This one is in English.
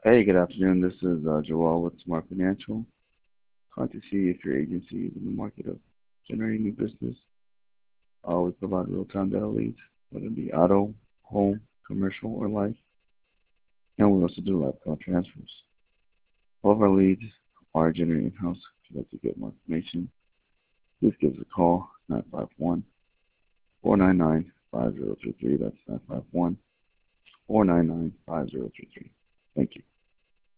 Hey, good afternoon. This is Joel with Smart Financial. Calling to see if your agency is in the market of generating new business. We provide real-time data leads, whether it be auto, home, commercial, or life. And we also do live call transfers. All of our leads are generated in-house. If you'd like to get more information, please give us a call, 951-499-5033. That's 951-499-5033. Thank you.